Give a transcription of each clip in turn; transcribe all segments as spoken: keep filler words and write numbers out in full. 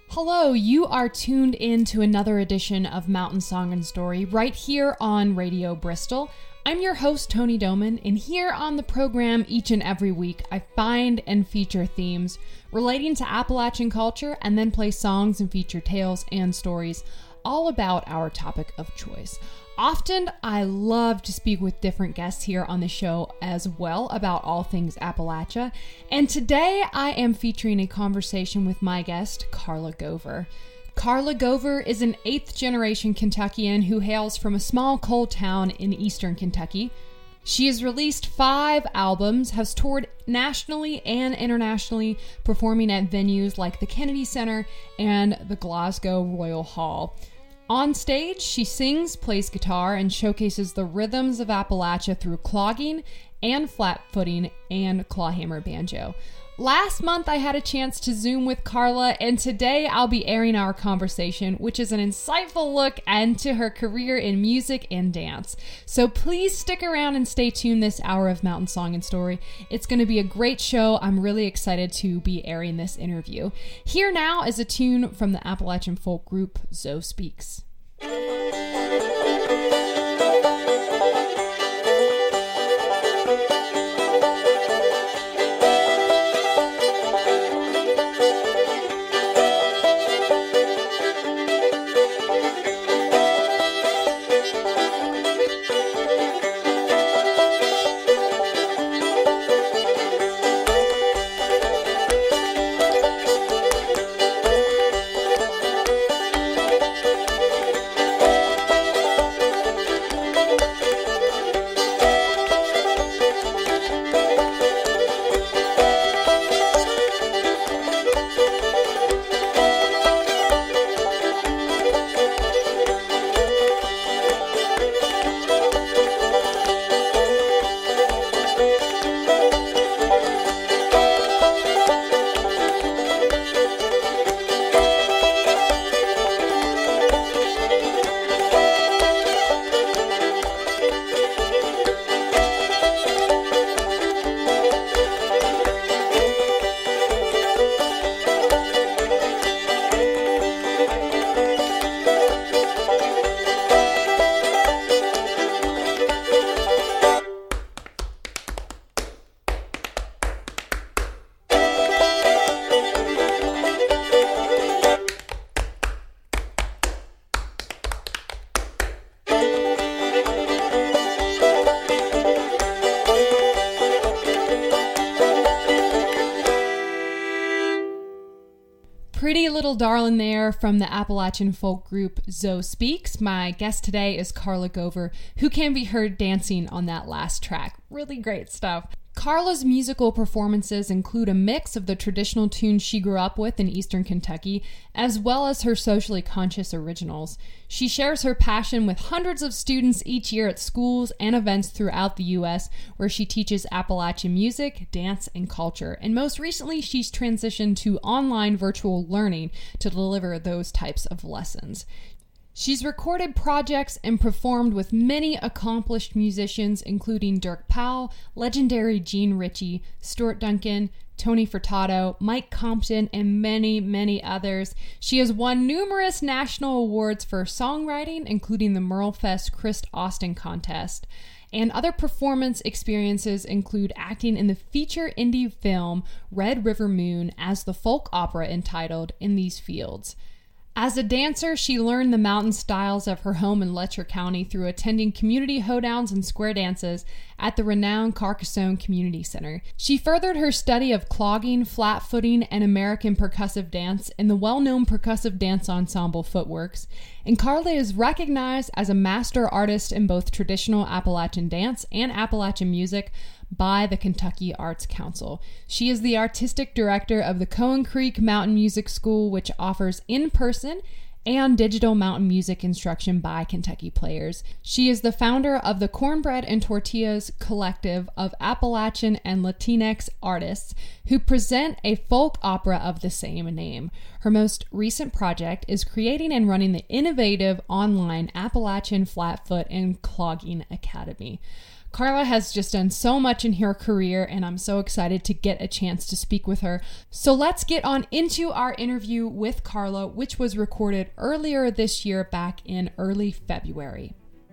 Hello, you are tuned in to another edition of Mountain Song and Story right here on Radio Bristol. I'm your host, Tony Doman, and here on the program each and every week, I find and feature themes relating to Appalachian culture and then play songs and feature tales and stories all about our topic of choice. Often, I love to speak with different guests here on the show as well about all things Appalachia. And today, I am featuring a conversation with my guest, Carla Gover. Carla Gover is an eighth-generation Kentuckian who hails from a small coal town in eastern Kentucky. She has released five albums, has toured nationally and internationally, performing at venues like the Kennedy Center and the Glasgow Royal Hall. On stage, she sings, plays guitar, and showcases the rhythms of Appalachia through clogging and flat-footing and clawhammer banjo. Last month, I had a chance to Zoom with Carla, and today I'll be airing our conversation, which is an insightful look into her career in music and dance. So please stick around and stay tuned this hour of Mountain Song and Story. It's going to be a great show. I'm really excited to be airing this interview. Here now is a tune from the Appalachian folk group Zo Speaks. Pretty little darling there from the Appalachian folk group Zo Speaks. My guest today is Carla Gover, who can be heard dancing on that last track. Really great stuff. Carla's musical performances include a mix of the traditional tunes she grew up with in eastern Kentucky, as well as her socially conscious originals. She shares her passion with hundreds of students each year at schools and events throughout the U S, where she teaches Appalachian music, dance, and culture. And most recently, she's transitioned to online virtual learning to deliver those types of lessons. She's recorded projects and performed with many accomplished musicians, including Dirk Powell, legendary Gene Ritchie, Stuart Duncan, Tony Furtado, Mike Compton, and many, many others. She has won numerous national awards for songwriting, including the Merlefest Chris Austin Contest. And other performance experiences include acting in the feature indie film Red River Moon as the folk opera entitled In These Fields. As a dancer, she learned the mountain styles of her home in Letcher County through attending community hoedowns and square dances at the renowned Carcassonne Community Center. She furthered her study of clogging, flat-footing, and American percussive dance in the well-known percussive dance ensemble Footworks, and Carla is recognized as a master artist in both traditional Appalachian dance and Appalachian music by the Kentucky Arts Council. She is the artistic director of the Cohen Creek Mountain Music School, which offers in-person and digital mountain music instruction by Kentucky players. She is the founder of the Cornbread and Tortillas collective of Appalachian and Latinx artists who present a folk opera of the same name. Her most recent project is creating and running the innovative online Appalachian Flatfoot and Clogging Academy. Carla has just done so much in her career, and I'm so excited to get a chance to speak with her. So let's get on into our interview with Carla, which was recorded earlier this year, back in early February.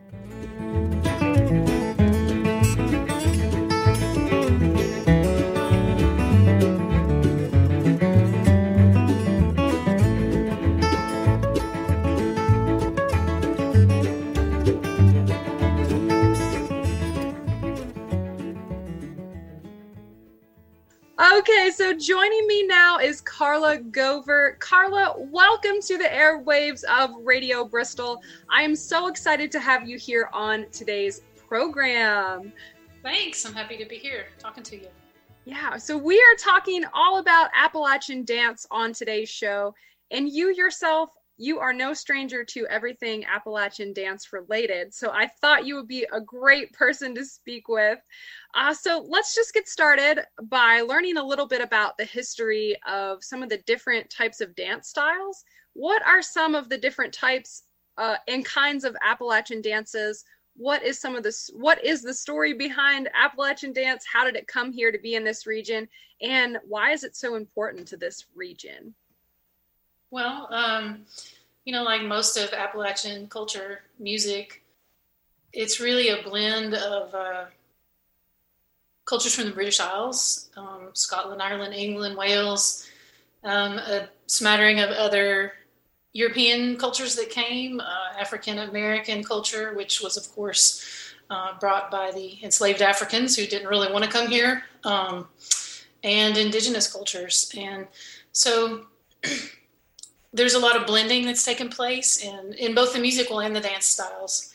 Okay, so joining me now is Carla Gover. Carla, welcome to the airwaves of Radio Bristol. I am so excited to have you here on today's program. Thanks. I'm happy to be here talking to you. Yeah, so we are talking all about Appalachian dance on today's show. And you yourself, you are no stranger to everything Appalachian dance related. So I thought you would be a great person to speak with. Uh, so let's just get started by learning a little bit about the history of some of the different types of dance styles. What are some of the different types uh, and kinds of Appalachian dances? What is some of this? What is the story behind Appalachian dance? How did it come here to be in this region? And why is it so important to this region? Well, um, you know, like most of Appalachian culture, music, it's really a blend of uh, cultures from the British Isles, um, Scotland, Ireland, England, Wales, um, a smattering of other European cultures that came, uh, African American culture, which was, of course, uh, brought by the enslaved Africans who didn't really want to come here, um, and indigenous cultures. And so there's a lot of blending that's taken place in, in both the musical and the dance styles.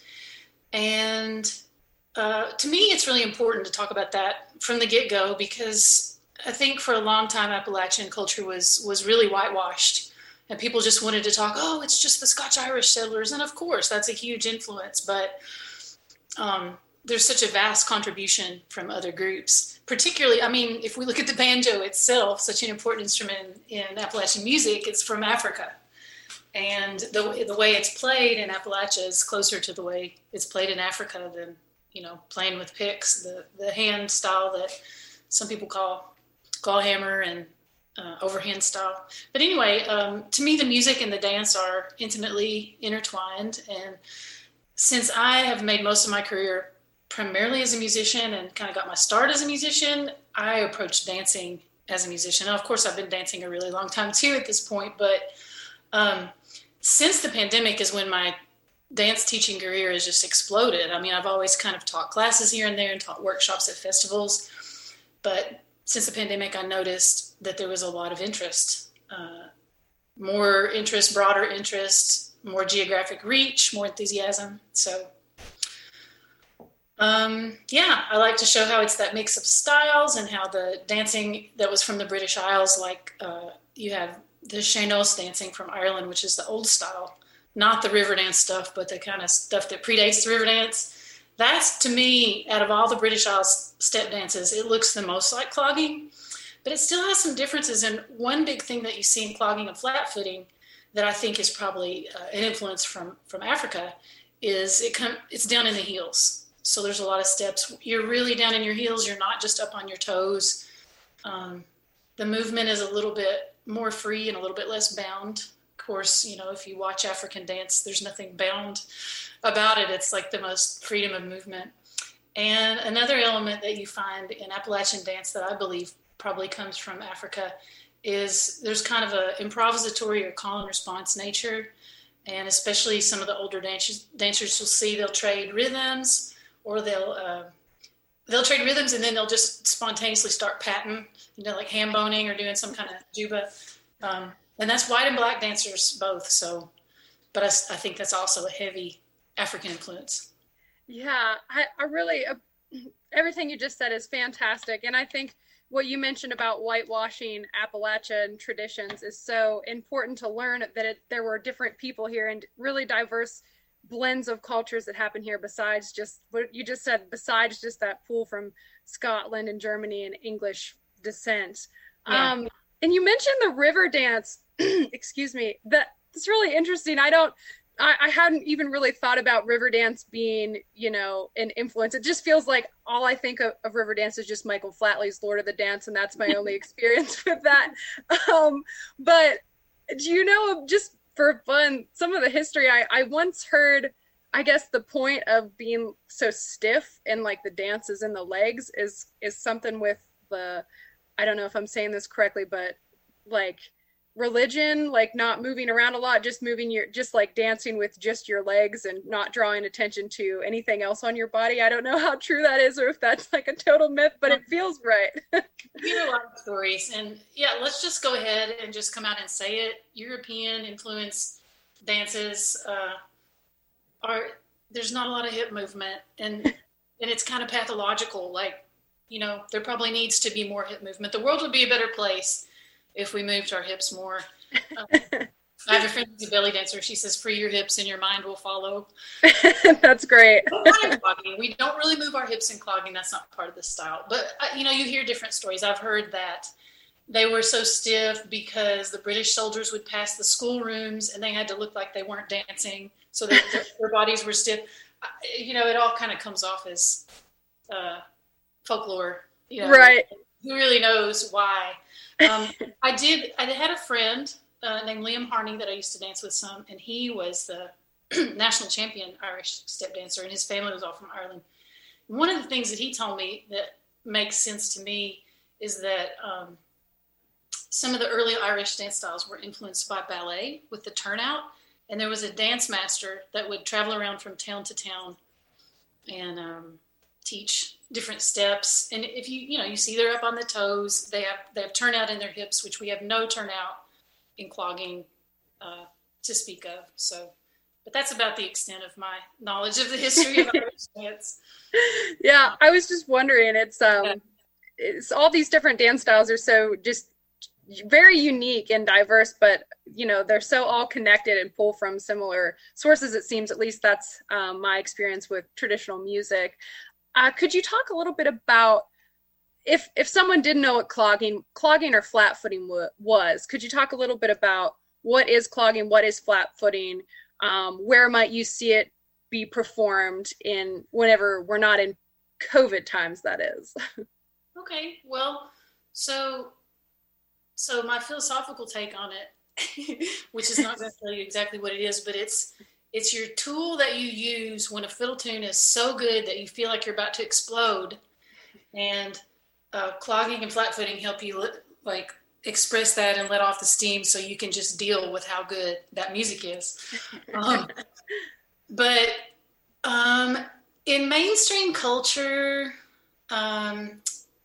And Uh, to me, it's really important to talk about that from the get-go, because I think for a long time Appalachian culture was was really whitewashed, and people just wanted to talk, oh, it's just the Scotch-Irish settlers, and of course that's a huge influence, but um, there's such a vast contribution from other groups. Particularly, I mean, if we look at the banjo itself, such an important instrument in, in Appalachian music, it's from Africa. And the, the way it's played in Appalachia is closer to the way it's played in Africa than, you know, playing with picks, the, the hand style that some people call call hammer and uh, overhand style. But anyway, um, to me, the music and the dance are intimately intertwined. And since I have made most of my career primarily as a musician and kind of got my start as a musician, I approached dancing as a musician. Now, of course, I've been dancing a really long time too at this point, but um, since the pandemic is when my dance teaching career has just exploded. I mean, I've always kind of taught classes here and there and taught workshops at festivals, but since the pandemic, I noticed that there was a lot of interest, uh, more interest, broader interest, more geographic reach, more enthusiasm. So, um, yeah, I like to show how it's that mix of styles and how the dancing that was from the British Isles, like uh, you have the Sean-Nós dancing from Ireland, which is the old style, not the river dance stuff, but the kind of stuff that predates the river dance. That's, to me, out of all the British Isles step dances, it looks the most like clogging, but it still has some differences. And one big thing that you see in clogging and flat footing that I think is probably uh, an influence from, from Africa is it come, it's down in the heels. So there's a lot of steps. You're really down in your heels. You're not just up on your toes. Um, the movement is a little bit more free and a little bit less bound. Of course, you know, if you watch African dance, there's nothing bound about it. It's like the most freedom of movement. And another element that you find in Appalachian dance that I believe probably comes from Africa is there's kind of a improvisatory or call and response nature. And especially some of the older dancers, dancers you'll see, they'll trade rhythms or they'll uh, they'll trade rhythms and then they'll just spontaneously start patting, you know, like ham boning or doing some kind of juba. Um, And that's white and black dancers both. So, but I, I think that's also a heavy African influence. Yeah, I, I really, uh, everything you just said is fantastic. And I think what you mentioned about whitewashing Appalachian traditions is so important to learn, that it, there were different people here and really diverse blends of cultures that happen here besides just what you just said, besides just that pool from Scotland and Germany and English descent. Yeah. Um, and you mentioned the river dance. Excuse me. That it's really interesting. I don't I, I hadn't even really thought about Riverdance being, you know, an influence. It just feels like all I think of, of Riverdance is just Michael Flatley's Lord of the Dance, and that's my only experience with that. Um, but do you know, just for fun, some of the history? I, I once heard, I guess the point of being so stiff and like the dances in the legs is is something with the, I don't know if I'm saying this correctly, but like religion, like not moving around a lot, just moving your, just like dancing with just your legs and not drawing attention to anything else on your body. I don't know how true that is or if that's like a total myth, but it feels right. You hear a lot of stories, and yeah, let's just go ahead and just come out and say it. European influence dances uh, are, there's not a lot of hip movement, and and it's kind of pathological. Like, you know, there probably needs to be more hip movement. The world would be a better place if we moved our hips more. Um, I have a friend who's a belly dancer. She says, free your hips and your mind will follow. That's great. We don't really move our hips in clogging. That's not part of the style. But, uh, you know, you hear different stories. I've heard that they were so stiff because the British soldiers would pass the schoolrooms and they had to look like they weren't dancing. So their, their bodies were stiff. Uh, you know, it all kind of comes off as uh, folklore. You know, right. Who really knows why? Um, I did, I had a friend uh, named Liam Harney that I used to dance with some, and he was the national champion Irish step dancer, and his family was all from Ireland. One of the things that he told me that makes sense to me is that um, some of the early Irish dance styles were influenced by ballet with the turnout, and there was a dance master that would travel around from town to town and um, teach different steps. And if you, you know, you see they're up on the toes, they have, they have turnout in their hips, which we have no turnout in clogging uh, to speak of. So, but that's about the extent of my knowledge of the history of Irish dance. Yeah, I was just wondering, it's, um, yeah. it's all these different dance styles are so just very unique and diverse, but you know, they're so all connected and pull from similar sources. It seems, at least that's um, my experience with traditional music. Uh, could you talk a little bit about, if if someone didn't know what clogging, clogging or flat footing w- was, could you talk a little bit about what is clogging, what is flat footing, um, where might you see it be performed in whenever we're not in COVID times, that is? Okay, well, so so my philosophical take on it, which is not going to tell you exactly what it is, but it's It's your tool that you use when a fiddle tune is so good that you feel like you're about to explode. And uh, clogging and flat footing help you like express that and let off the steam so you can just deal with how good that music is. Um, but um, in mainstream culture, um,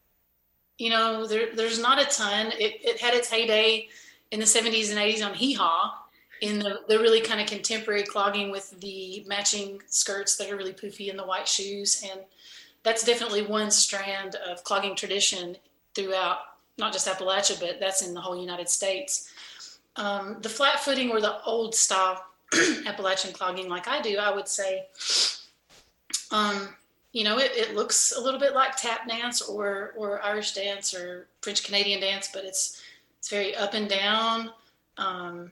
you know, there, there's not a ton. It, it had its heyday in the seventies and eighties on Hee Haw, in the, the really kind of contemporary clogging with the matching skirts that are really poofy and the white shoes. And that's definitely one strand of clogging tradition throughout, not just Appalachia, but that's in the whole United States. Um, the flat footing or the old style Appalachian clogging like I do, I would say, um, you know, it, it looks a little bit like tap dance or, or Irish dance or French Canadian dance, but it's, it's very up and down. Um,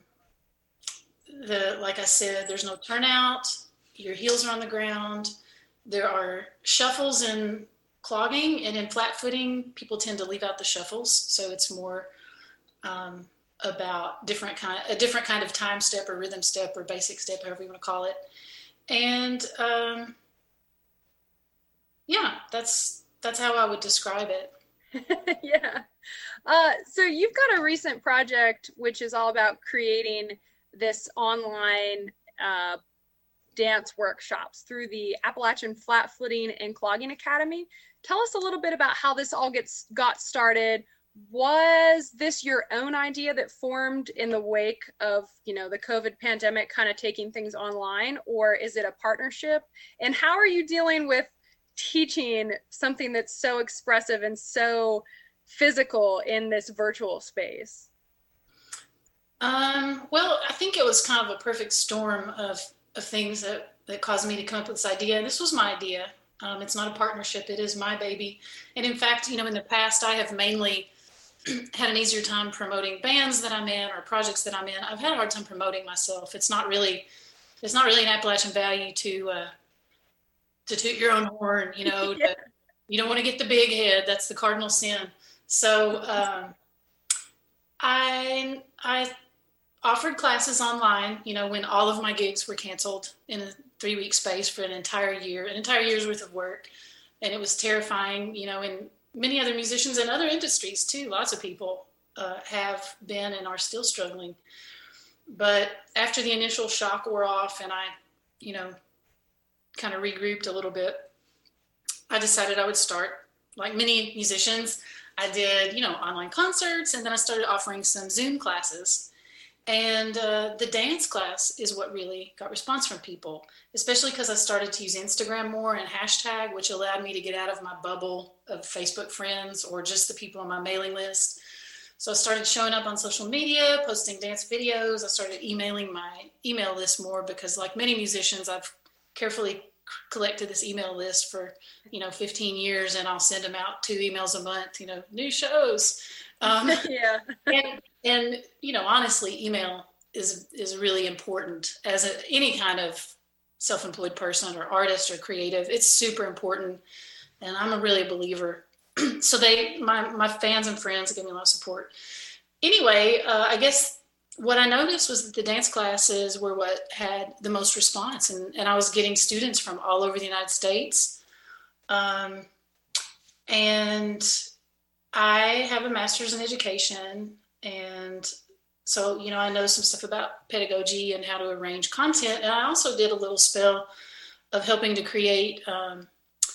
The, like I said, there's no turnout. Your heels are on the ground. There are shuffles in clogging, and in flat footing, people tend to leave out the shuffles. So it's more um, about different kind, a different kind of time step or rhythm step or basic step, however you want to call it. And um, yeah, that's that's how I would describe it. Yeah. Uh, so you've got a recent project which is all about creating this online uh, dance workshops through the Appalachian Flat Footing and Clogging Academy. Tell us a little bit about how this all gets got started. Was this your own idea that formed in the wake of, you know, the COVID pandemic kind of taking things online, or is it a partnership? And how are you dealing with teaching something that's so expressive and so physical in this virtual space? Um, well, I think it was kind of a perfect storm of, of things that, that caused me to come up with this idea. And this was my idea. Um, it's not a partnership. It is my baby. And in fact, you know, in the past, I have mainly had an easier time promoting bands that I'm in or projects that I'm in. I've had a hard time promoting myself. It's not really it's not really an Appalachian value to uh, to toot your own horn, you know. yeah. to, you don't want to get the big head. That's the cardinal sin. So um, I I offered classes online, you know, when all of my gigs were canceled in a three-week space for an entire year, an entire year's worth of work. And it was terrifying, you know, and many other musicians and other industries too. Lots of people uh, have been and are still struggling. But after the initial shock wore off and I, you know, kind of regrouped a little bit, I decided I would start, like many musicians, I did, you know, online concerts, and then I started offering some Zoom classes. And uh, the dance class is what really got response from people, especially because I started to use Instagram more and hashtag, which allowed me to get out of my bubble of Facebook friends or just the people on my mailing list. So I started showing up on social media, posting dance videos. I started emailing my email list more because, like many musicians, I've carefully collected this email list for, you know, fifteen years, and I'll send them out two emails a month, you know, new shows. Um, yeah. and, and, you know, honestly, email is, is really important as a, any kind of self-employed person or artist or creative. It's super important. And I'm a really a believer. So they, my, my fans and friends give me a lot of support. Anyway, uh, I guess what I noticed was that the dance classes were what had the most response. And, and I was getting students from all over the United States. Um, and I have a master's in education. And so, you know, I know some stuff about pedagogy and how to arrange content. And I also did a little spell of helping to create um,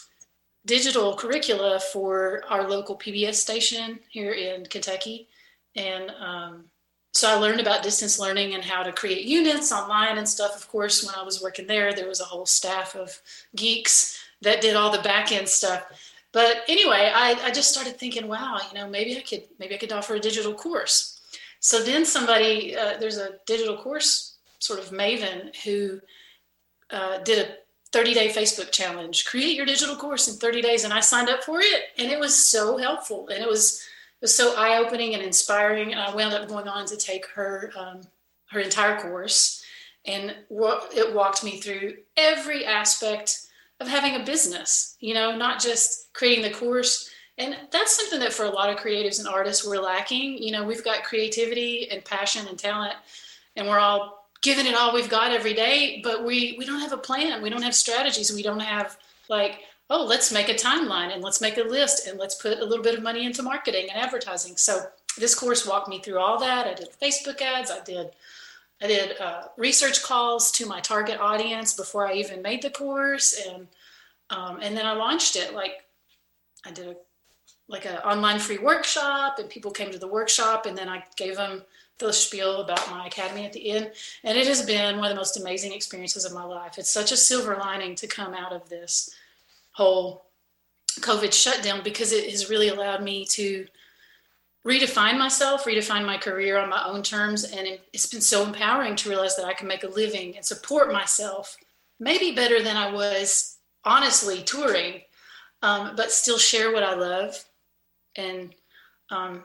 digital curricula for our local P B S station here in Kentucky. And um, so I learned about distance learning and how to create units online and stuff. Of course, when I was working there, there was a whole staff of geeks that did all the back end stuff. But anyway, I, I just started thinking, wow, you know, maybe I could, maybe I could offer a digital course. So then somebody, uh, there's a digital course sort of maven who uh, did a thirty day Facebook challenge, create your digital course in thirty days. And I signed up for it, and it was so helpful. And it was, it was so eye-opening and inspiring. And I wound up going on to take her, um, her entire course, and it walked me through every aspect of having a business, you know, not just creating the course. And that's something that for a lot of creatives and artists we're lacking. You know, we've got creativity and passion and talent, and we're all giving it all we've got every day, but we, we don't have a plan. We don't have strategies. We don't have like, oh, let's make a timeline and let's make a list and let's put a little bit of money into marketing and advertising. So this course walked me through all that. I did Facebook ads. I did I did uh, research calls to my target audience before I even made the course. And um, and then I launched it. Like I did a, like an online free workshop, and people came to the workshop, and then I gave them the spiel about my academy at the end. And it has been one of the most amazing experiences of my life. It's such a silver lining to come out of this whole COVID shutdown, because it has really allowed me to redefine myself, redefine my career on my own terms. And it, it's been so empowering to realize that I can make a living and support myself, maybe better than I was honestly touring, um, but still share what I love. And um,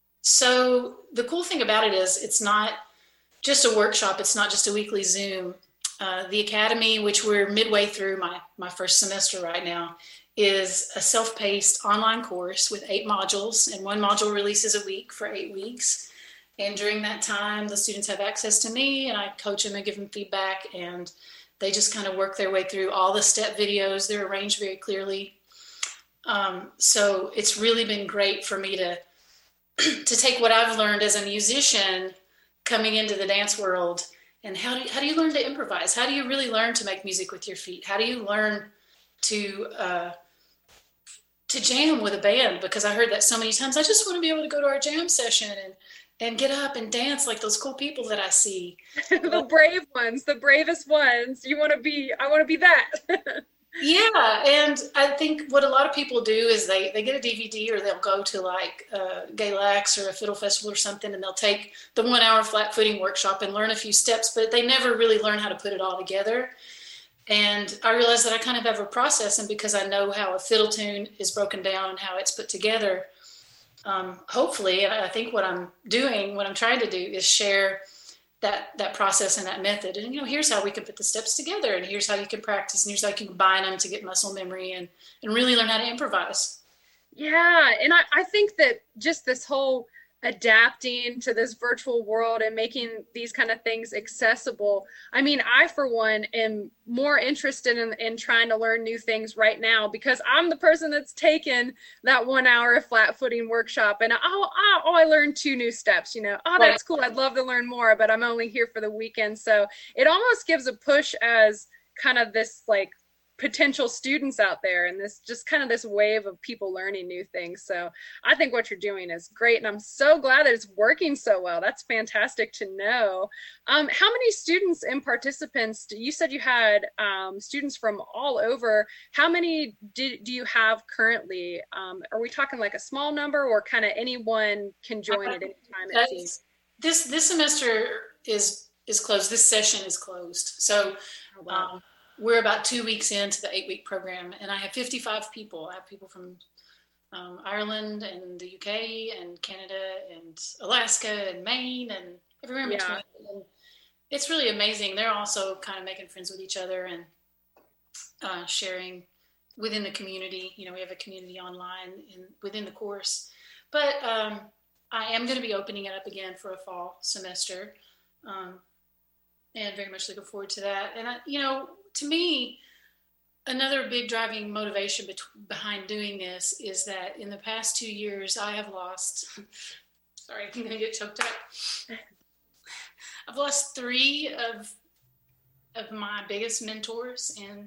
so the cool thing about it is it's not just a workshop. It's not just a weekly Zoom. Uh, the Academy, which we're midway through my, my first semester right now, is a self-paced online course with eight modules, and one module releases a week for eight weeks. And during that time, the students have access to me, and I coach them and give them feedback, and they just kind of work their way through all the step videos. They're arranged very clearly. Um, so it's really been great for me to, to take what I've learned as a musician coming into the dance world. And how do you, how do you learn to improvise? How do you really learn to make music with your feet? How do you learn to uh, to jam with a band? Because I heard that so many times. I just want to be able to go to our jam session and and get up and dance like those cool people that I see. The brave ones, the bravest ones. You want to be, I want to be that. Yeah, and I think what a lot of people do is they, they get a D V D, or they'll go to like uh, Galax or a fiddle festival or something, and they'll take the one hour flat footing workshop and learn a few steps, but they never really learn how to put it all together. And I realized that I kind of have a process, and because I know how a fiddle tune is broken down and how it's put together, um, hopefully, and I think what I'm doing, what I'm trying to do is share that that process and that method. And, you know, here's how we can put the steps together, and here's how you can practice, and here's how you can combine them to get muscle memory and, and really learn how to improvise. Yeah. And I, I think that just this whole adapting to this virtual world and making these kind of things accessible. I mean, I, for one, am more interested in, in trying to learn new things right now, because I'm the person that's taken that one hour of flat footing workshop, and oh, oh, oh I learned two new steps, you know, oh, that's cool. I'd love to learn more, but I'm only here for the weekend. So it almost gives a push as kind of this like potential students out there, and this just kind of this wave of people learning new things. So I think what you're doing is great, and I'm so glad that it's working so well. That's fantastic to know. Um, how many students and participants, you said you had um, students from all over. How many do, do you have currently? Um, are we talking like a small number, or kind of anyone can join at any time, it seems? This, this semester is, is closed. This session is closed. So oh, wow. um, we're about two weeks into the eight-week program, and I have fifty-five people. I have people from um, Ireland and the U K and Canada and Alaska and Maine and everywhere in Yeah. between. And it's really amazing. They're also kind of making friends with each other and uh, sharing within the community. You know, we have a community online in, within the course. But um, I am going to be opening it up again for a fall semester, um, and very much looking forward to that. And, I, you know, to me, another big driving motivation bet- behind doing this is that in the past two years, I have lost, sorry, I'm going to get choked up. I've lost three of of my biggest mentors. And,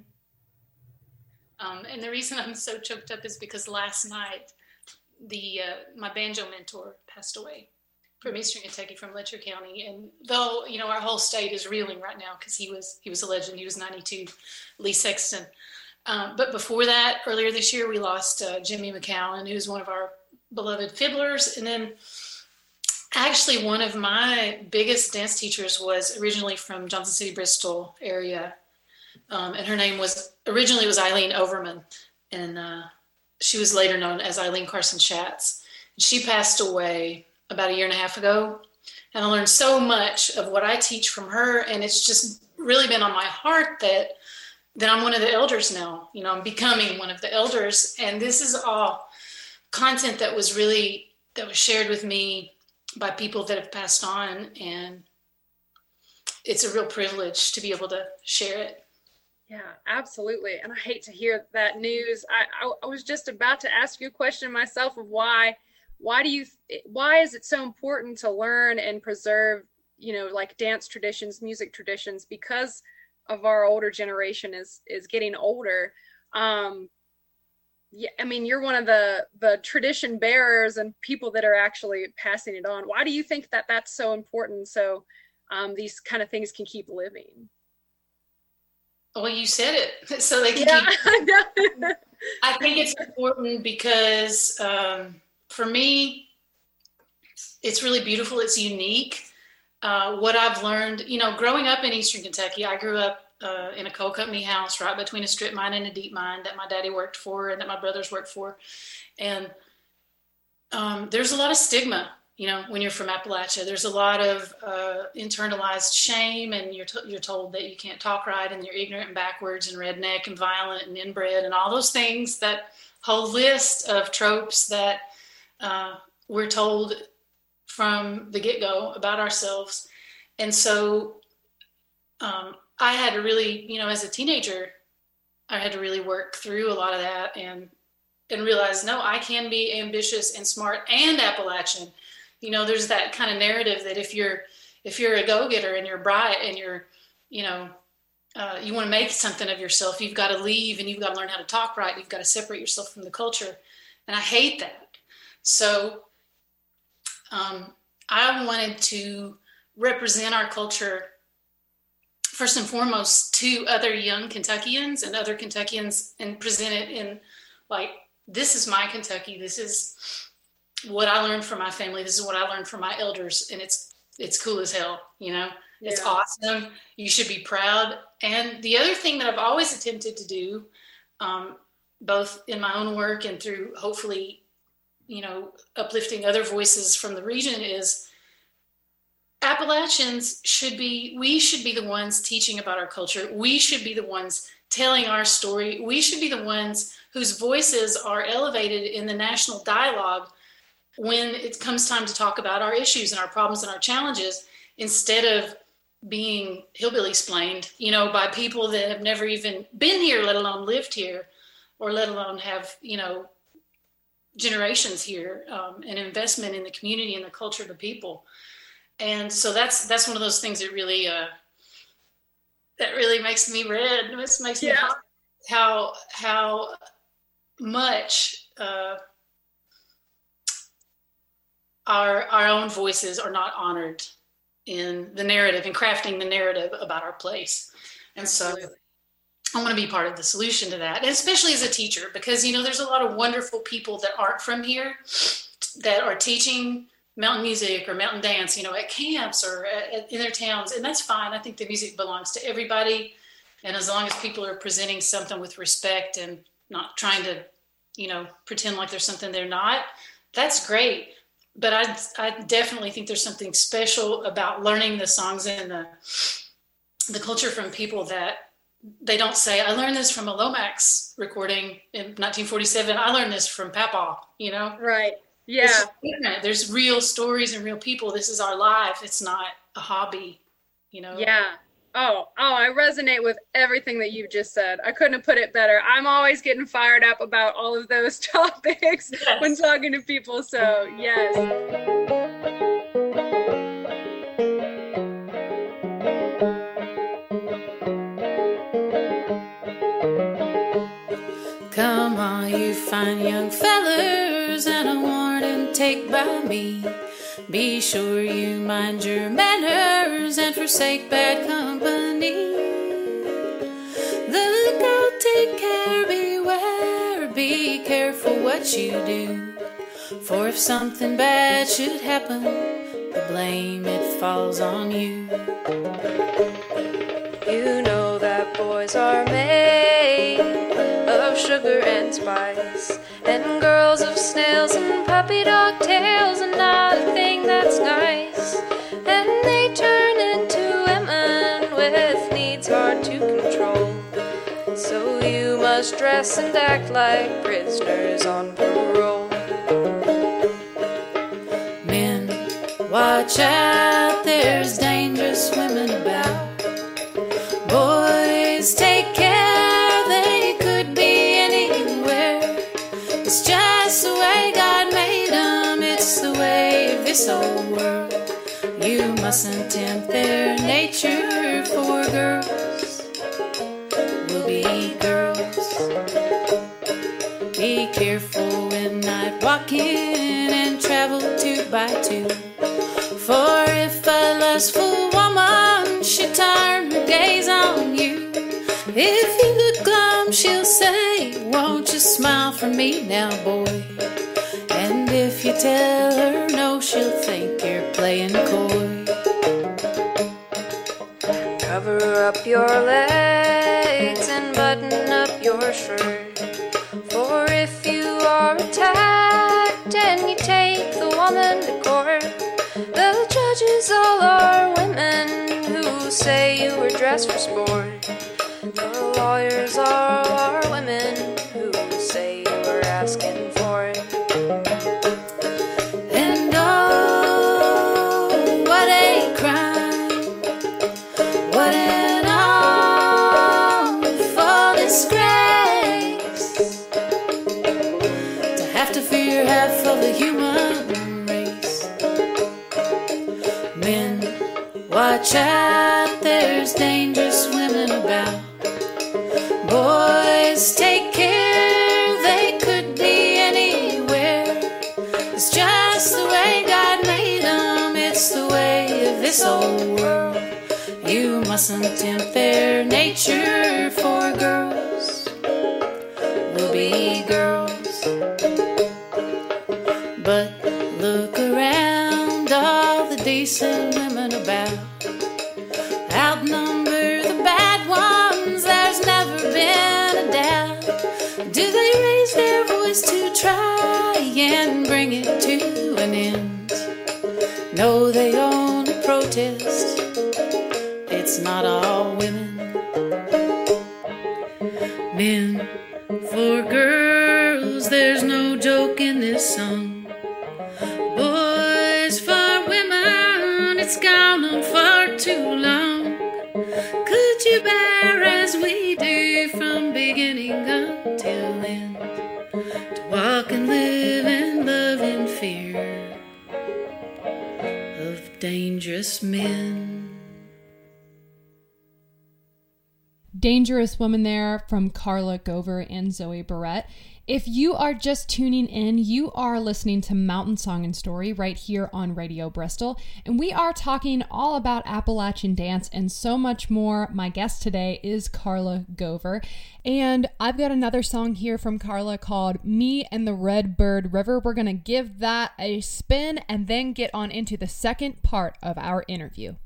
um, and the reason I'm so choked up is because last night, the uh, my banjo mentor passed away from Eastern Kentucky, from Letcher County. And though, you know, our whole state is reeling right now because he was he was a legend. He was ninety-two, Lee Sexton. Um, but before that, earlier this year, we lost uh, Jimmy McCowan, who's one of our beloved fiddlers. And then actually one of my biggest dance teachers was originally from Johnson City, Bristol area. Um, and her name was, originally was Eileen Overman. And uh, she was later known as Eileen Carson Schatz. She passed away about a year and a half ago, and I learned so much of what I teach from her, and it's just really been on my heart that that I'm one of the elders now. You know, I'm becoming one of the elders, and this is all content that was really that was shared with me by people that have passed on, and it's a real privilege to be able to share it. Yeah, absolutely. And I hate to hear that news. I, I, I was just about to ask you a question myself of why Why do you, why is it so important to learn and preserve, you know, like dance traditions, music traditions, because of our older generation is, is getting older. Um, yeah, I mean, you're one of the, the tradition bearers and people that are actually passing it on. Why do you think that that's so important? So um, these kind of things can keep living. Well, you said it. So they can Yeah. keep, I think it's important because, um, for me, it's really beautiful. It's unique. Uh, what I've learned, you know, growing up in Eastern Kentucky, I grew up uh, in a coal company house right between a strip mine and a deep mine that my daddy worked for and that my brothers worked for. And um, there's a lot of stigma, you know, when you're from Appalachia. There's a lot of uh, internalized shame, and you're, t- you're told that you can't talk right, and you're ignorant and backwards and redneck and violent and inbred and all those things, that whole list of tropes that Uh, we're told from the get-go about ourselves. And so um, I had to really, you know, as a teenager, I had to really work through a lot of that and and realize, no, I can be ambitious and smart and Appalachian. You know, there's that kind of narrative that if you're if you're a go-getter and you're bright and you're, you know, uh, you want to make something of yourself, you've got to leave and you've got to learn how to talk right. You've got to separate yourself from the culture. And I hate that. So um, I wanted to represent our culture first and foremost to other young Kentuckians and other Kentuckians, and present it in like, this is my Kentucky. This is what I learned from my family. This is what I learned from my elders. And it's, it's cool as hell. You know, yeah. It's awesome. You should be proud. And the other thing that I've always attempted to do, um, both in my own work and through hopefully, you know, uplifting other voices from the region, is Appalachia Appalachians should be, we should be the ones teaching about our culture. We should be the ones telling our story. We should be the ones whose voices are elevated in the national dialogue when it comes time to talk about our issues and our problems and our challenges, instead of being hillbilly-splained, you know, by people that have never even been here, let alone lived here, or let alone have, you know, generations here, um, an investment in the community and the culture of the people. And so that's that's one of those things that really uh, that really makes me red. It makes me yeah. hot. How how much uh, our our own voices are not honored in the narrative and crafting the narrative about our place. And so Absolutely. I want to be part of the solution to that, and especially as a teacher, because, you know, there's a lot of wonderful people that aren't from here that are teaching mountain music or mountain dance, you know, at camps or at, in their towns. And that's fine. I think the music belongs to everybody. And as long as people are presenting something with respect and not trying to, you know, pretend like there's something they're not, that's great. But I, I definitely think there's something special about learning the songs and the, the culture from people that they don't say, I learned this from a Lomax recording in nineteen forty-seven. I learned this from Papa, you know? Right. Yeah. There's real stories and real people. This is our life. It's not a hobby, you know? Yeah. Oh, oh, I resonate with everything that you've just said. I couldn't have put it better. I'm always getting fired up about all of those topics yes. when talking to people. So, yes. Come on, you fine young fellers, and a warning take by me. Be sure you mind your manners and forsake bad company. Look out, take care, beware, be careful what you do. For if something bad should happen, the blame, it falls on you. You know that boys are made of sugar and spice, and girls of snails and puppy dog tails, and not a thing that's nice. And they turn into women with needs hard to control. So you must dress and act like prisoners on parole. Men, watch out, there's dangerous women about. Boys, take care, they could be anywhere. It's just the way God made them, it's the way of this old world. You mustn't tempt their nature, for girls will be girls. Be careful when night walking and travel two by two. For if a lustful woman should turn her gaze on you, if you look glum, she'll say, won't you smile for me now, boy? And if you tell her no, she'll think you're playing coy. Cover up your legs and button up your shirt. For if you are attacked and you take the woman to court, the judges all are women who say you were dressed for sport. The lawyers all are women who say you were asking for it. And oh, what a crime, what an awful disgrace, to have to fear half of the human race. Men, watch out, there's dangerous women about. Boys, take care, they could be anywhere. It's just the way God made them, it's the way of this old world. You mustn't tempt their nature, for girls will be girls. But look around, all the decent women about outnumber the bad ones, there's never been a doubt. Do they raise their voice to try and bring it to an end? No, they they only protest. It's not all women. Men for girls, there's no joke in this song. Boys for women, it's gone on far too long. Could you bear as we do from beginning until end, to walk and live and love in fear of dangerous men? Dangerous Woman there from Carla Gover and Zoe Barrett. If you are just tuning in, you are listening to Mountain Song and Story right here on Radio Bristol, and we are talking all about Appalachian dance and so much more. My guest today is Carla Gover, and I've got another song here from Carla called Me and the Red Bird River. We're going to give that a spin and then get on into the second part of our interview.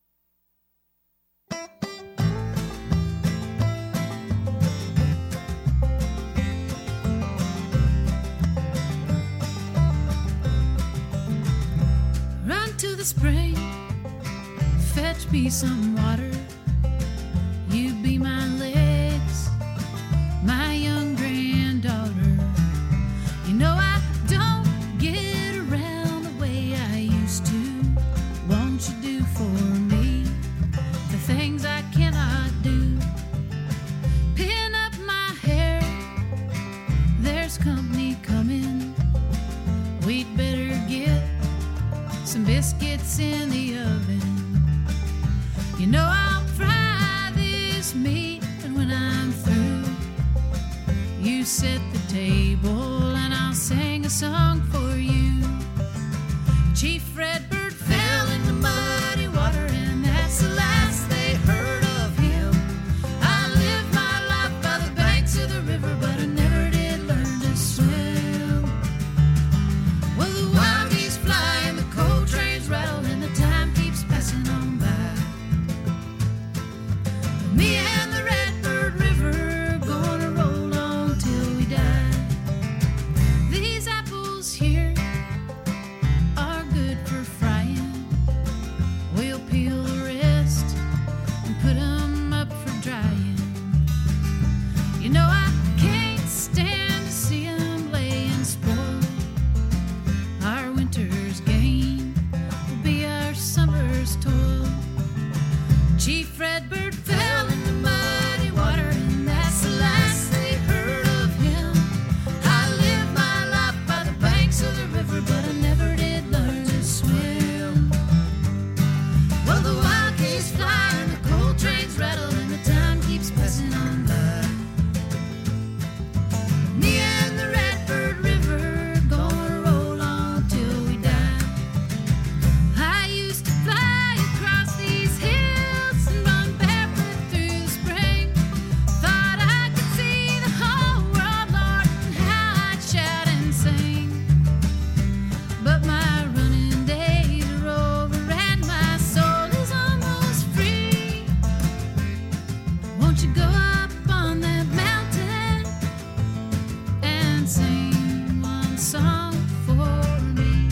Run to the spring, fetch me some water. You be my legs, my young granddaughter. You know I don't get around the way I used to. Won't you do for me the things I cannot do? Pin up my hair, there's company coming. We'd better get some biscuits in the oven. You know I'll fry this meat, and when I'm through, you set the table and I'll sing a song for you. Chief Redbird fell in the muddy water, and that's the last they heard of him. I lived my life by the banks of the river, but I never did learn to swim. Well, the wild geese fly and the cold trains rattle, and the time keeps passing on by. Me and the Redbird River gonna roll on till we die. These apples here are good for frying. We'll peel the rest and put 'em up for drying. You know I can't stand to see 'em laying spoiled. Our winter's gain will be our summer's toil. Chief Redbird fell in the muddy water, and that's the last they heard of him. I lived my life by the banks of the river, but I never did learn to swim. Well, the wild geese fly and the cold trains rattle, and the time keeps passing on by. Me and the Redbird River gonna roll on till we die. I used to fly across these hills and run barefoot through the spring. Thought I could see the whole world, Lord, and how I'd shout and sing. But my running days are over and my soul is almost free. Won't you go up on that mountain and sing one song for me?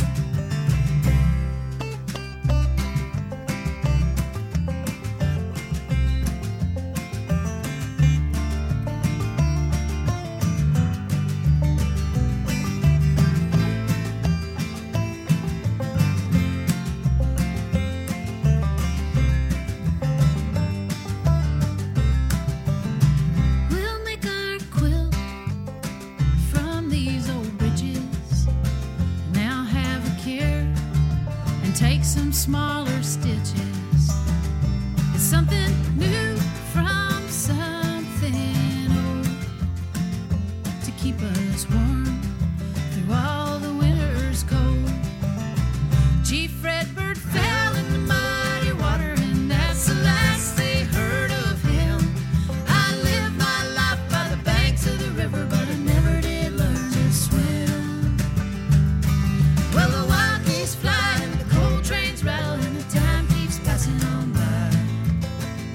We'll make our quilt from these old bridges. Now have a care and take some smaller stitches. It's something new from something old to keep us warm through all the winter's cold. Chief Redbird fell in the muddy water, and that's the last they heard of him. I lived my life by the banks of the river, but I never did learn to swim. Well, the wild geese fly and the cold trains rattle, and the time keeps passing on by.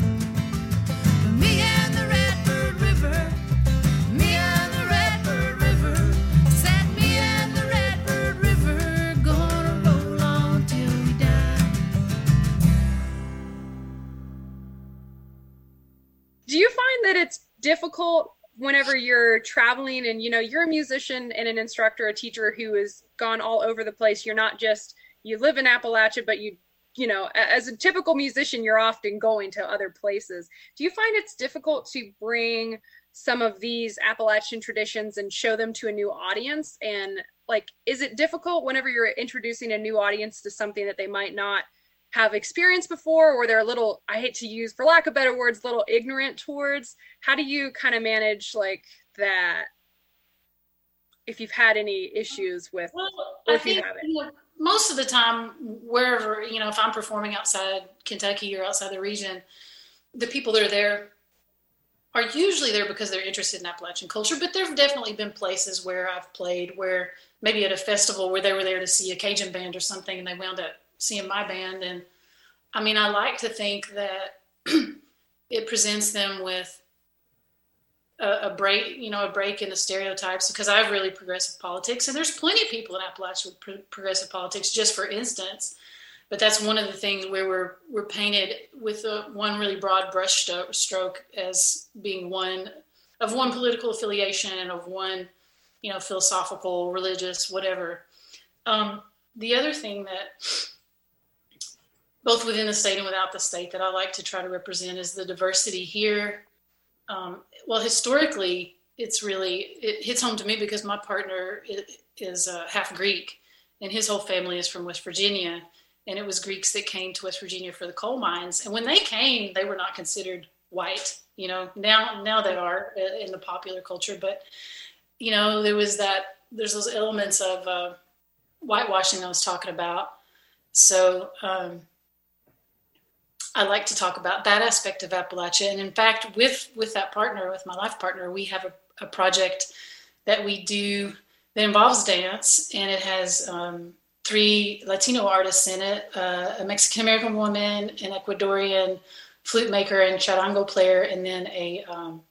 that it's difficult whenever you're traveling and, you know, you're a musician and an instructor, a teacher who has gone all over the place. You're not just, you live in Appalachia, but you, you know, as a typical musician, you're often going to other places. Do you find it's difficult to bring some of these Appalachian traditions and show them to a new audience? And like, is it difficult whenever you're introducing a new audience to something that they might not have experienced before, or they're a little, I hate to use, for lack of better words, a little ignorant towards? How do you kind of manage like that, if you've had any issues with, well, or I if you think, haven't? you know, most of the time, wherever, you know, if I'm performing outside Kentucky or outside the region, the people that are there are usually there because they're interested in Appalachian culture, but there have definitely been places where I've played where maybe at a festival where they were there to see a Cajun band or something, and they wound up seeing my band. And I mean, I like to think that it presents them with a, a break, you know, a break in the stereotypes, because I have really progressive politics, and there's plenty of people in Appalachia with pro- progressive politics, just for instance. But that's one of the things where we're we're painted with a, one really broad brush stroke as being one of one political affiliation and of one, you know, philosophical, religious, whatever. Um, the other thing that both within the state and without the state that I like to try to represent is the diversity here. Um, well, historically, it's really, it hits home to me because my partner is uh, half Greek, and his whole family is from West Virginia. And it was Greeks that came to West Virginia for the coal mines. And when they came, they were not considered white. You know, now now they are in the popular culture. But, you know, there was that, there's those elements of uh, whitewashing I was talking about. So um, I like to talk about that aspect of Appalachia. And in fact, with, with that partner, with my life partner, we have a, a project that we do that involves dance, and it has um, three Latino artists in it, uh, a Mexican-American woman, an Ecuadorian flute maker and charango player, and then a, um,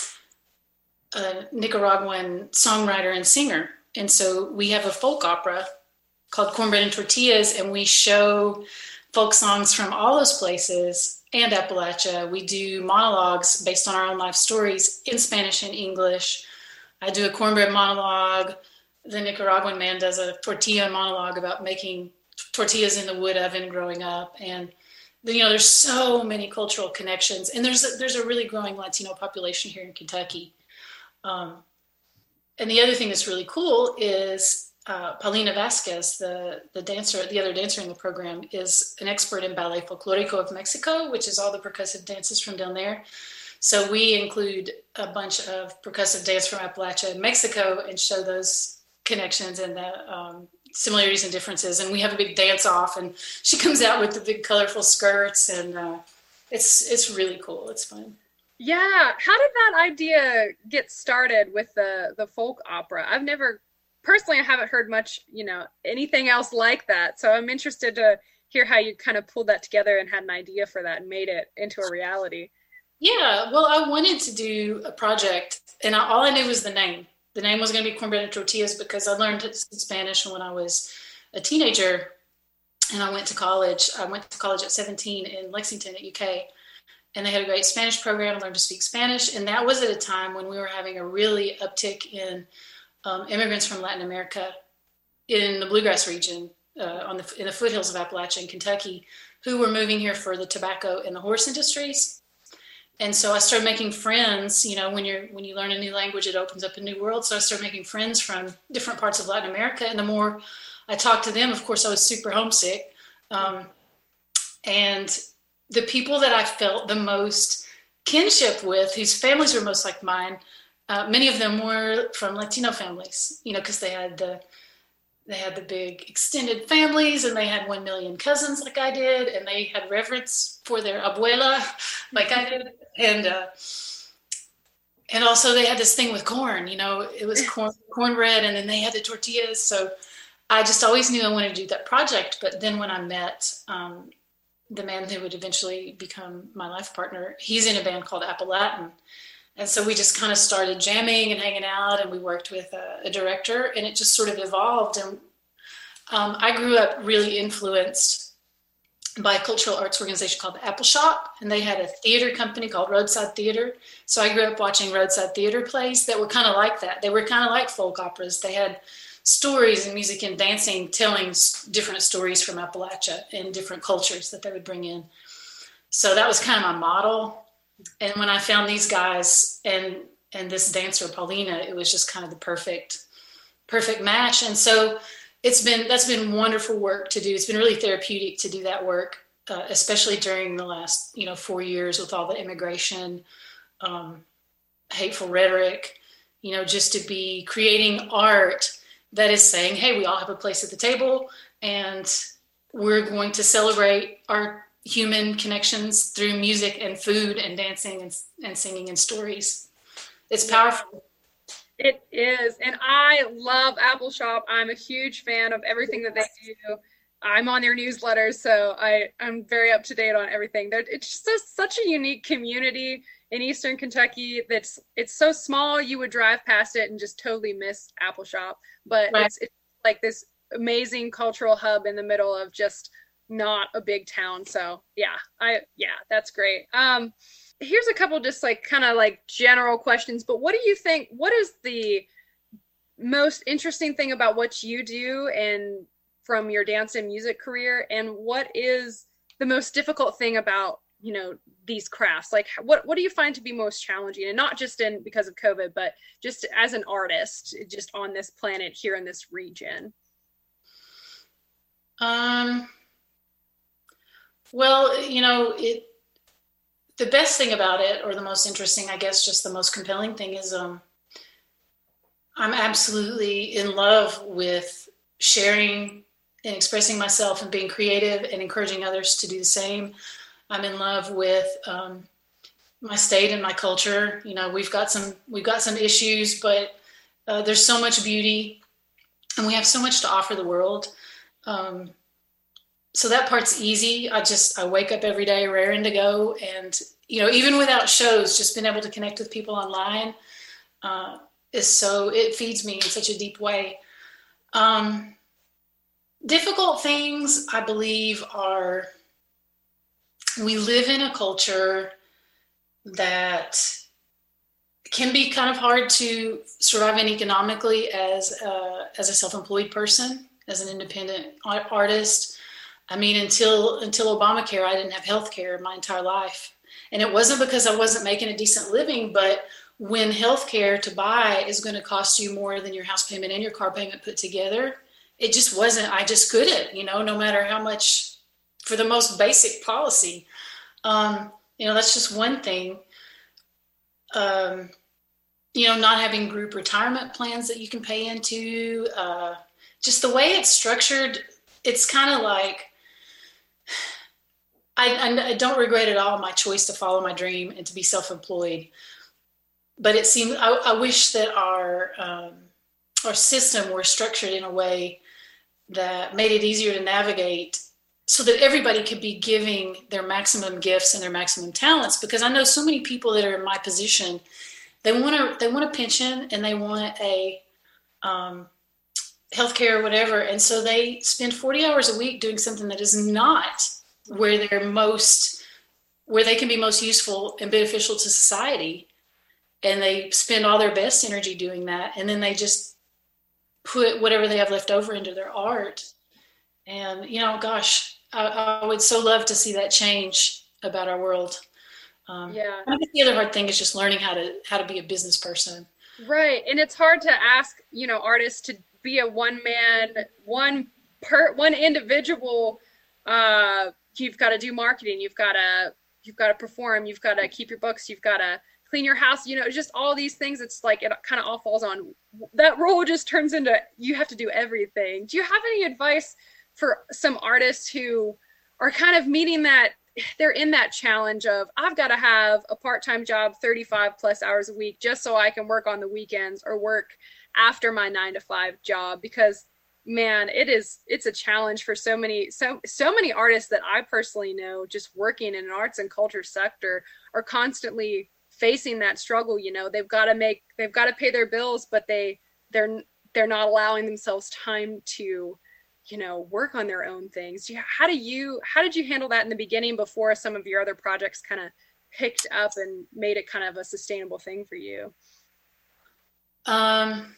a Nicaraguan songwriter and singer. And so we have a folk opera called Cornbread and Tortillas, and we show folk songs from all those places and Appalachia. We do monologues based on our own life stories in Spanish and English. I do a cornbread monologue. The Nicaraguan man does a tortilla monologue about making tortillas in the wood oven growing up. And, you know, there's so many cultural connections. And there's a, there's a really growing Latino population here in Kentucky. Um, and the other thing that's really cool is uh, Paulina Vasquez, the, the dancer, the other dancer in the program, is an expert in Ballet Folklorico of Mexico, which is all the percussive dances from down there. So we include a bunch of percussive dance from Appalachia and Mexico and show those connections and the um, similarities and differences. And we have a big dance off, and she comes out with the big colorful skirts, and uh, it's it's really cool. It's fun. Yeah. How did that idea get started with the the folk opera? I've never, personally, I haven't heard much, you know, anything else like that. So I'm interested to hear how you kind of pulled that together and had an idea for that and made it into a reality. Yeah. Well, I wanted to do a project, and I, all I knew was the name. The name was going to be Cornbread and Tortillas because I learned Spanish when I was a teenager, and I went to college. I went to college at seventeen in Lexington at U K, and they had a great Spanish program. I learned to speak Spanish, and that was at a time when we were having a really uptick in um, immigrants from Latin America in the bluegrass region, uh, on the in the foothills of Appalachia and Kentucky, who were moving here for the tobacco and the horse industries. And so I started making friends. You know, when you're when you learn a new language, it opens up a new world. So I started making friends from different parts of Latin America. And the more I talked to them, of course, I was super homesick. Um, and the people that I felt the most kinship with, whose families were most like mine, uh, many of them were from Latino families. You know, because they had the They had the big extended families, and they had one million cousins like I did, and they had reverence for their abuela like I did. And uh, and also they had this thing with corn, you know, it was corn, cornbread, and then they had the tortillas. So I just always knew I wanted to do that project. But then when I met um, the man who would eventually become my life partner, he's in a band called Appalatin. And so we just kind of started jamming and hanging out, and we worked with a, a director, and it just sort of evolved. And um, I grew up really influenced by a cultural arts organization called the Apple Shop, and they had a theater company called Roadside Theater. So I grew up watching roadside theater plays that were kind of like that. They were kind of like folk operas. They had stories and music and dancing telling different stories from Appalachia and different cultures that they would bring in. So that was kind of my model. And when I found these guys and and this dancer, Paulina, it was just kind of the perfect, perfect match. And so it's been, that's been wonderful work to do. It's been really therapeutic to do that work, uh, especially during the last, you know, four years with all the immigration, um, hateful rhetoric, you know, just to be creating art that is saying, hey, we all have a place at the table and we're going to celebrate our human connections through music and food and dancing and, and singing and stories. It's powerful. It is. And I love Apple Shop. I'm a huge fan of everything that they do. I'm on their newsletters, so I, I'm very up to date on everything. They're, it's just such a unique community in Eastern Kentucky that's it's so small you would drive past it and just totally miss Apple Shop. But right. it's, it's like this amazing cultural hub in the middle of just not a big town. So yeah, I yeah, that's great. Um Here's a couple just like kind of like general questions, but what do you think, what is the most interesting thing about what you do and from your dance and music career? And what is the most difficult thing about, you know, these crafts? Like what, what do you find to be most challenging? And not just in because of COVID, but just as an artist, just on this planet here in this region? Um, well, you know, it, the best thing about it, or the most interesting, I guess, just the most compelling thing is um, I'm absolutely in love with sharing and expressing myself and being creative and encouraging others to do the same. I'm in love with um, my state and my culture. You know, we've got some we've got some issues, but uh, there's so much beauty, and we have so much to offer the world. Um, So that part's easy. I just, I wake up every day raring to go. And, you know, even without shows, just being able to connect with people online uh, is so, it feeds me in such a deep way. Um, difficult things, I believe, are we live in a culture that can be kind of hard to survive in economically as a, as a self-employed person, as an independent artist. I mean, until until Obamacare, I didn't have health care my entire life. And it wasn't because I wasn't making a decent living, but when health care to buy is going to cost you more than your house payment and your car payment put together, it just wasn't, I just couldn't, you know, no matter how much, for the most basic policy. Um, you know, that's just one thing. Um, you know, not having group retirement plans that you can pay into, uh, just the way it's structured, it's kind of like, I, I don't regret at all my choice to follow my dream and to be self-employed. But it seems, I, I wish that our um, our system were structured in a way that made it easier to navigate so that everybody could be giving their maximum gifts and their maximum talents. Because I know so many people that are in my position, they want to they want a pension and they want a um, healthcare or whatever. And so they spend forty hours a week doing something that is not where they're most, where they can be most useful and beneficial to society. And they spend all their best energy doing that. And then they just put whatever they have left over into their art. And, you know, gosh, I, I would so love to see that change about our world. Um, yeah. I think the other hard thing is just learning how to, how to be a business person. Right. And it's hard to ask, you know, artists to be a one man, one per one individual. Uh, you've got to do marketing. You've got to, you've got to perform. You've got to keep your books. You've got to clean your house, you know, just all these things. It's like, it kind of all falls on that role, just turns into, you have to do everything. Do you have any advice for some artists who are kind of meeting that, they're in that challenge of, I've got to have a part-time job, thirty-five plus hours a week, just so I can work on the weekends or work after my nine to five job? Because man, it is, it's a challenge for so many, so, so many artists that I personally know just working in an arts and culture sector are constantly facing that struggle. You know, they've got to make, they've got to pay their bills, but they, they're, they're not allowing themselves time to you know, work on their own things. How do you, how did you handle that in the beginning before some of your other projects kind of picked up and made it kind of a sustainable thing for you? Um,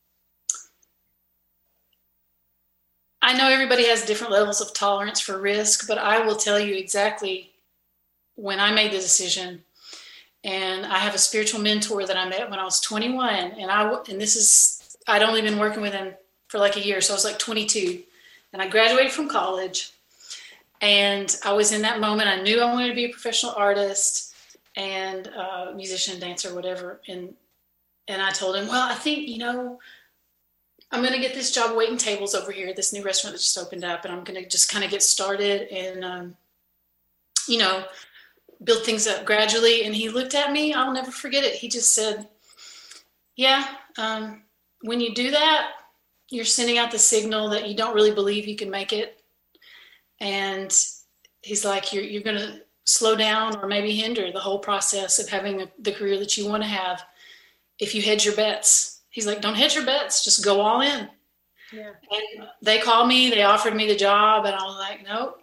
I know everybody has different levels of tolerance for risk, but I will tell you exactly when I made the decision. And I have a spiritual mentor that I met when I was twenty-one, and I, and this is, I'd only been working with him for like a year. So I was like twenty-two, and I graduated from college, and I was in that moment. I knew I wanted to be a professional artist and uh, musician, dancer, whatever. And, and I told him, well, I think, you know, I'm going to get this job waiting tables over here, this new restaurant that just opened up, and I'm going to just kind of get started and, um, you know, build things up gradually. And he looked at me, I'll never forget it. He just said, yeah, um, when you do that, you're sending out the signal that you don't really believe you can make it. And he's like, you're, you're going to slow down or maybe hinder the whole process of having a, the career that you want to have if you hedge your bets. He's like, don't hedge your bets, just go all in. Yeah. And they called me, they offered me the job, and I was like, nope.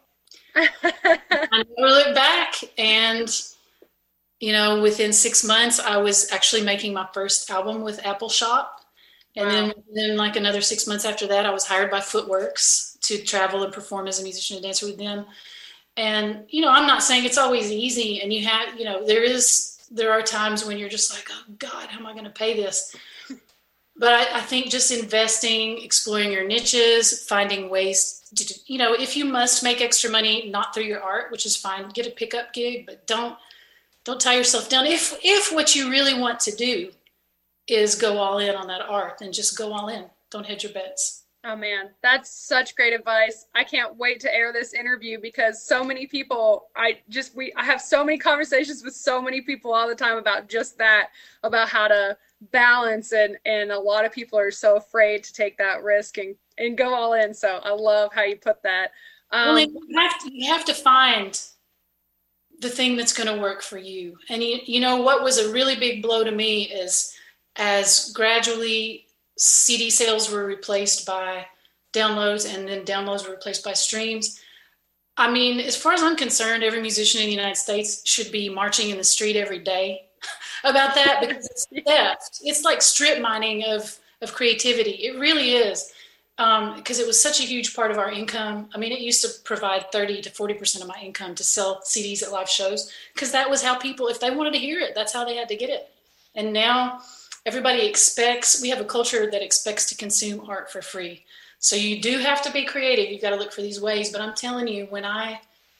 I never looked back. And, you know, within six months, I was actually making my first album with Apple Shop. And wow. then, then like another six months after that, I was hired by Footworks to travel and perform as a musician and dancer with them. And, you know, I'm not saying it's always easy. And you have, you know, there is, there are times when you're just like, oh God, how am I going to pay this? But I, I think just investing, exploring your niches, finding ways to, you know, if you must make extra money, not through your art, which is fine, get a pickup gig, but don't, don't tie yourself down. If, if what you really want to do is go all in on that art, then just go all in. Don't hedge your bets. Oh man, that's such great advice. I can't wait to air this interview because so many people, I just, we, I have so many conversations with so many people all the time about just that, about how to balance. And, and a lot of people are so afraid to take that risk and, and go all in. So I love how you put that. Um, well, you have to, you have to find the thing that's going to work for you. And you, you know, what was a really big blow to me is as gradually C D sales were replaced by downloads and then downloads were replaced by streams. I mean, as far as I'm concerned, every musician in the United States should be marching in the street every day about that because it's theft. It's like strip mining of, of creativity. It really is. Um, because it was such a huge part of our income. I mean, it used to provide thirty to forty percent of my income to sell C Ds at live shows because that was how people, if they wanted to hear it, that's how they had to get it. And now everybody expects, we have a culture that expects to consume art for free. So you do have to be creative. You've got to look for these ways. But I'm telling you, when I,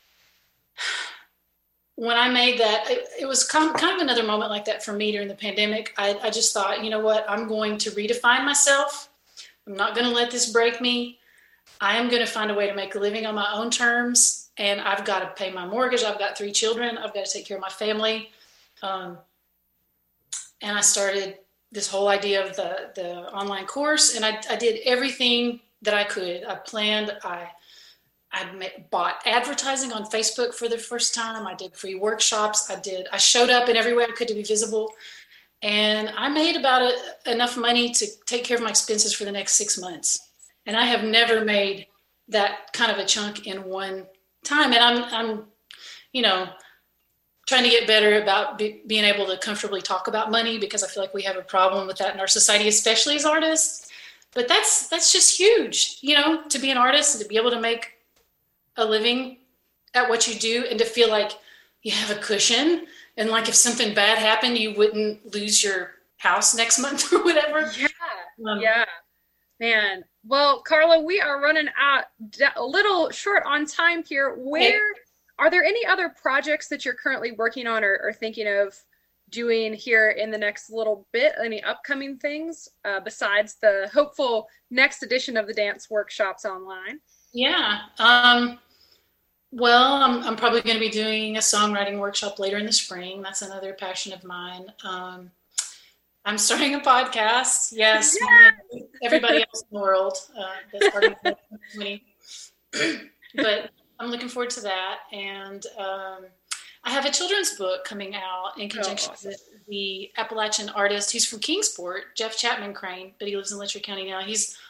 when I made that, it, it was kind of another moment like that for me during the pandemic. I, I just thought, you know what, I'm going to redefine myself. I'm not going to let this break me. I am going to find a way to make a living on my own terms. And I've got to pay my mortgage. I've got three children. I've got to take care of my family. Um, and I started this whole idea of the, the online course. And I, I did everything that I could. I planned, I, I met, bought advertising on Facebook for the first time. I did free workshops. I did, I showed up in every way I could to be visible. And I made about a, enough money to take care of my expenses for the next six months. And I have never made that kind of a chunk in one time. And I'm, I'm, you know, trying to get better about be, being able to comfortably talk about money because I feel like we have a problem with that in our society, especially as artists. But that's that's just huge, you know, to be an artist and to be able to make a living at what you do and to feel like you have a cushion and like if something bad happened, you wouldn't lose your house next month or whatever. Yeah, um, yeah, man. Well, Carla, we are running out a little short on time here. Where are there any other projects that you're currently working on or, or thinking of doing here in the next little bit? Any upcoming things uh, besides the hopeful next edition of the dance workshops online? Yeah. Um, well, I'm, I'm probably going to be doing a songwriting workshop later in the spring. That's another passion of mine. Um, I'm starting a podcast. Yes. Yeah. Everybody else in the world. Uh, that's part of twenty twenty. But I'm looking forward to that. And um, I have a children's book coming out in conjunction oh, awesome. with the Appalachian artist. He's from Kingsport, Jeff Chapman Crane, but he lives in Letcher County now. He's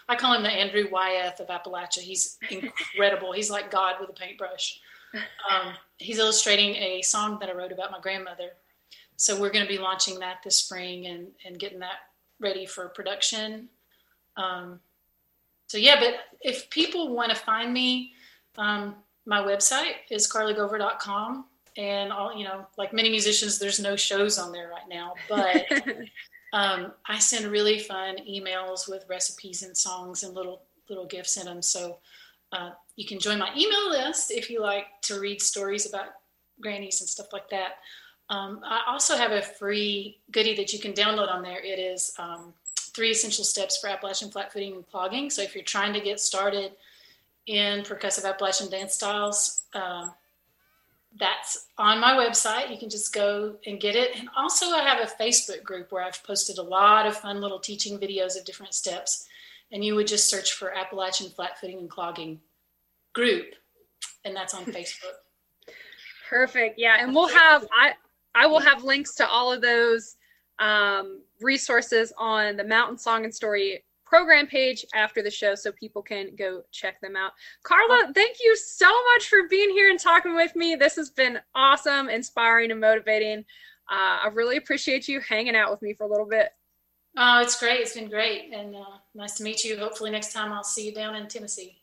I call him the Andrew Wyeth of Appalachia. He's incredible. He's like God with a paintbrush. Um, he's illustrating a song that I wrote about my grandmother. So we're going to be launching that this spring and, and getting that ready for production. Um, so yeah, but if people want to find me, um, my website is carla gover dot com. And all, you know, like many musicians, there's no shows on there right now, but um, I send really fun emails with recipes and songs and little little gifts in them. So uh, you can join my email list if you like to read stories about grannies and stuff like that. Um, I also have a free goodie that you can download on there. It is um, three essential steps for Appalachian flat-footing and clogging. So if you're trying to get started in percussive Appalachian dance styles, um, that's on my website. You can just go and get it. And also I have a Facebook group where I've posted a lot of fun little teaching videos of different steps. And you would just search for Appalachian flat-footing and clogging group. And that's on Facebook. Perfect. Yeah. And we'll have, I, I will have links to all of those um, resources on the Mountain Song and Story program page after the show so people can go check them out. Carla, thank you so much for being here and talking with me. This has been awesome, inspiring, and motivating. Uh, I really appreciate you hanging out with me for a little bit. Oh, it's great. It's been great. And uh, nice to meet you. Hopefully next time I'll see you down in Tennessee.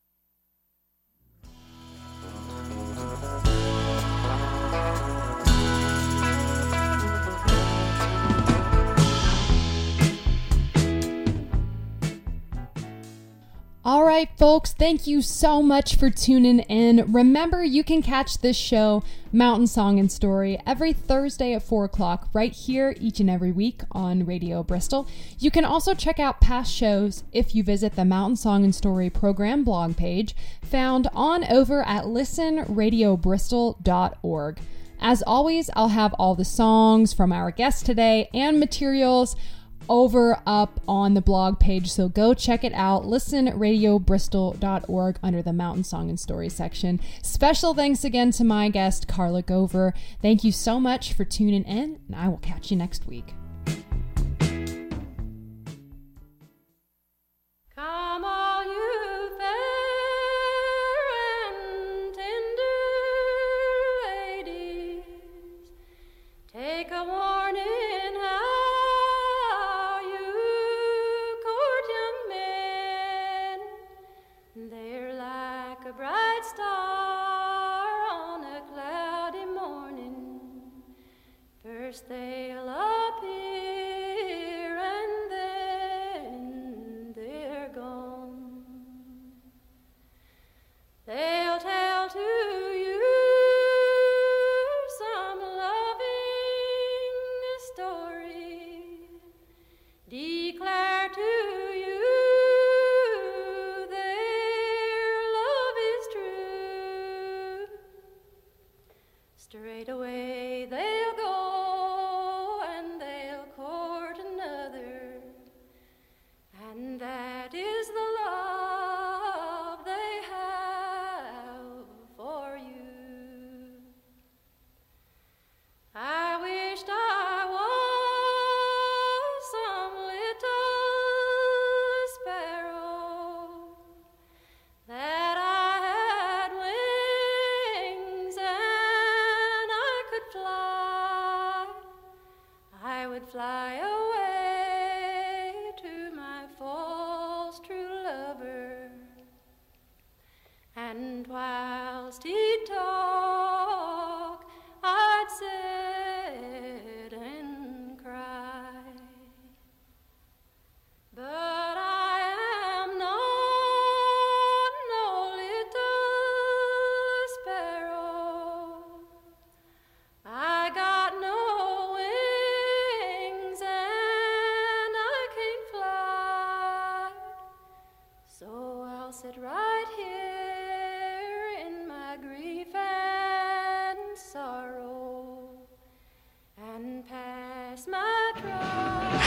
All right, folks, thank you so much for tuning in. Remember, you can catch this show, Mountain Song and Story, every Thursday at four o'clock right here each and every week on Radio Bristol. You can also check out past shows if you visit the Mountain Song and Story program blog page found on over at listen radio bristol dot org. As always, I'll have all the songs from our guest today and materials over up on the blog page, so go check it out. listen radio bristol dot org under the Mountain Song and Story section. Special thanks again to my guest, Carla Gover. Thank you so much for tuning in, and I will catch you next week. Come all you fair and tender ladies, take a warning how you court young men. They're like a bright star on a cloudy morning. First they'll appear and then they're gone. They'll tell to you some loving story, declare to you their love is true. Straight away they'll go and they'll court another, and that is the love they have for you. I wished I was some little sparrow, that I had wings and I could fly. I would fly away to my false true lover, and whilst he'd talk, I'd sit and cry. But I am not no little sparrow. I got no wings and I can't fly. So I'll sit right